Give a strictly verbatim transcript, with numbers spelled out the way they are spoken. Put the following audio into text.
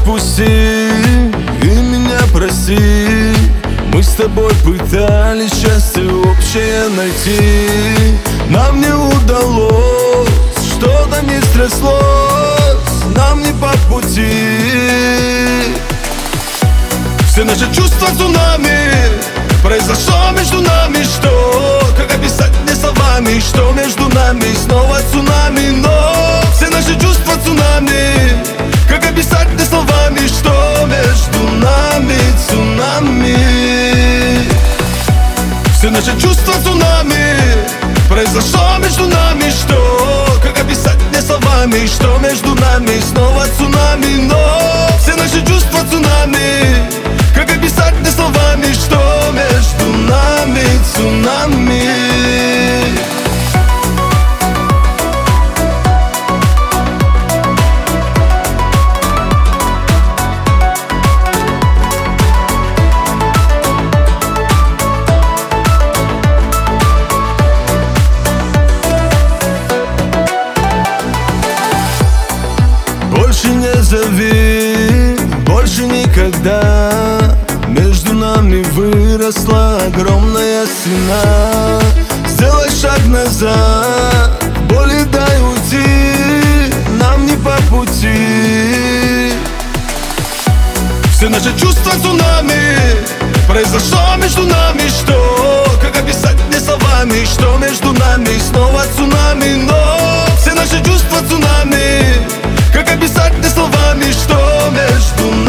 отпусти и меня прости. Мы с тобой пытались счастье общее найти. Нам не удалось, что-то не стряслось, нам не по пути. Все наши чувства цунами, произошло между нами что? Как описать мне словами, что между нами снова цунами? Но все наши чувства цунами, как описать мне словами, что между нами цунами? Все наши чувства цунами, произошло между нами что? Как описать мне словами, что между нами снова цунами? Но все наши чувства цунами, как описать мне словами, что между нами цунами? Больше не зови, больше никогда. Между нами выросла огромная стена. Сделай шаг назад, боли дай уйти, нам не по пути. Все наши чувства цунами, произошло между нами что? Как описать мне словами, что между нами снова цунами? Но все наши чувства цунами, как описать мне словами, что между нами